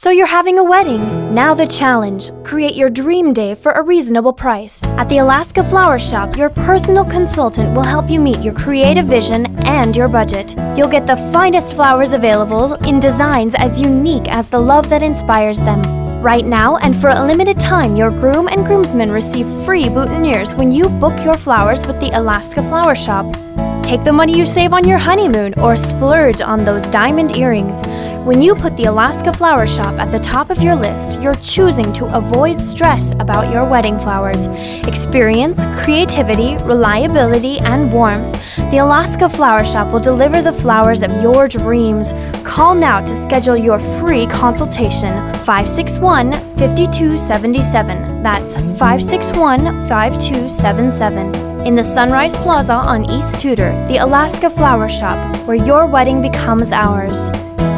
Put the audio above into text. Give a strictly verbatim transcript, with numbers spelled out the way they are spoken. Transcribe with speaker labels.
Speaker 1: So you're having a wedding. Now the challenge. Create your dream day for a reasonable price. At the Alaska Flower Shop, your personal consultant will help you meet your creative vision and your budget. You'll get the finest flowers available in designs as unique as the love that inspires them. Right now, and for a limited time, your groom and groomsmen receive free boutonnieres when you book your flowers with the Alaska Flower Shop. Take the money you save on your honeymoon or splurge on those diamond earrings. When you put the Alaska Flower Shop at the top of your list, you're choosing to avoid stress about your wedding flowers. Experience, creativity, reliability, and warmth. The Alaska Flower Shop will deliver the flowers of your dreams. Call now to schedule your free consultation. five six one, five two seven seven. That's five six one, five two seven seven. In the Sunrise Plaza on East Tudor, the Alaska Flower Shop, where your wedding becomes ours.